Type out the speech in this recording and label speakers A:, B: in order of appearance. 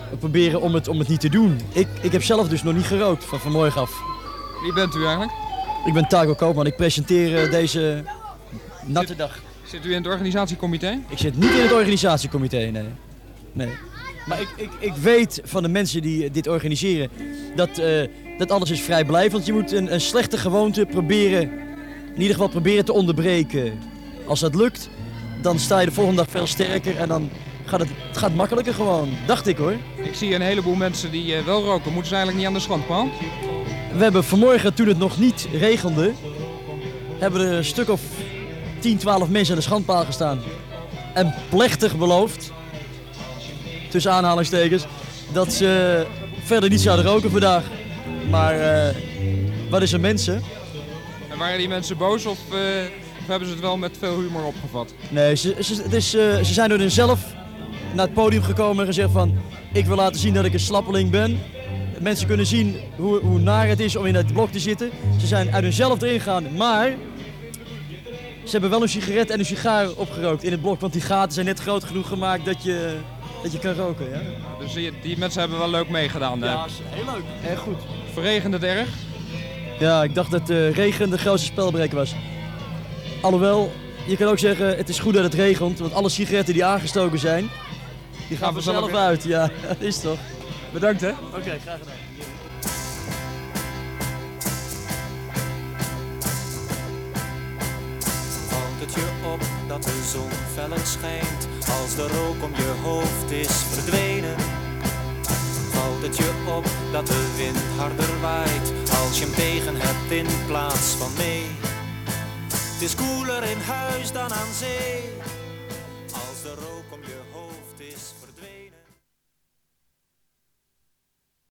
A: proberen om het niet te doen. Ik heb zelf dus nog niet gerookt van vanmorgen af.
B: Wie bent u eigenlijk?
A: Ik ben Taco Koopman, ik presenteer deze natte dag.
B: Zit u in het organisatiecomité?
A: Ik zit niet in het organisatiecomité, nee. Maar ik weet van de mensen die dit organiseren dat alles is vrijblijvend. Je moet een slechte gewoonte in ieder geval proberen te onderbreken. Als dat lukt, dan sta je de volgende dag veel sterker en dan gaat het gaat makkelijker gewoon. Dacht ik hoor.
B: Ik zie een heleboel mensen die wel roken. Moeten ze eigenlijk niet aan de strandpaal?
A: We hebben vanmorgen, toen het nog niet regende, hebben er een stuk of 10, 12 mensen aan de schandpaal gestaan. En plechtig beloofd, tussen aanhalingstekens, dat ze verder niet zouden roken vandaag. Maar wat is er mensen?
B: En waren die mensen boos of hebben ze het wel met veel humor opgevat?
A: Nee, ze zijn door hunzelf naar het podium gekomen en gezegd van, ik wil laten zien dat ik een slappeling ben. Mensen kunnen zien hoe naar het is om in het blok te zitten. Ze zijn uit hunzelf erin gegaan, maar ze hebben wel een sigaret en een sigaar opgerookt in het blok. Want die gaten zijn net groot genoeg gemaakt dat je kan roken. Ja?
B: Dus die mensen hebben wel leuk meegedaan.
A: Ja, heel leuk. Erg goed.
B: Verregent het erg?
A: Ja, ik dacht dat regen de grootste spelbreker was. Alhoewel, je kan ook zeggen, het is goed dat het regent. Want alle sigaretten die aangestoken zijn, die gaan vanzelf uit. Ja, dat is toch.
B: Bedankt hè.
A: Oké, graag gedaan.
C: Valt het je op dat de zon feller schijnt als de rook om je hoofd is verdwenen? Valt het je op dat de wind harder waait als je hem tegen hebt in plaats van mee? Het is koeler in huis dan aan zee.